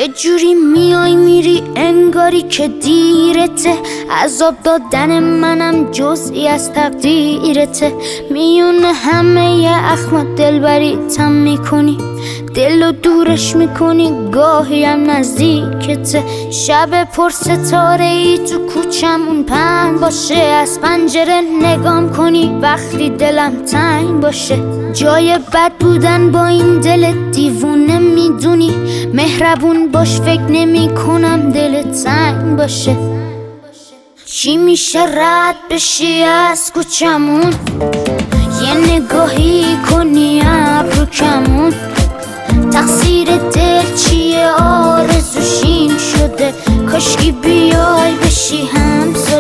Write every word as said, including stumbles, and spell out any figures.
یه جوری میای میری انگاری که دیرته، عذاب دادن منم جزئی از تقدیرته. میونه همه ی اخم دلبری تم میکنی، دلو دورش میکنی گاهی هم نزدیکته. شب پر ستاره ای تو کوچمون پهن باشه، از پنجره نگام کنی وقتی دلم تنگ باشه. جای بد بودن با این دل دیوونه میدونی، مهربون باش فکر نمی کنم دل تنگ باشه. چی میشه رد بشی از کوچمون، یه نگاهی کنی ابرو کمون. تقصیر دل چیه آرزوشیم شده، کاشکی بیای بشی همسایه.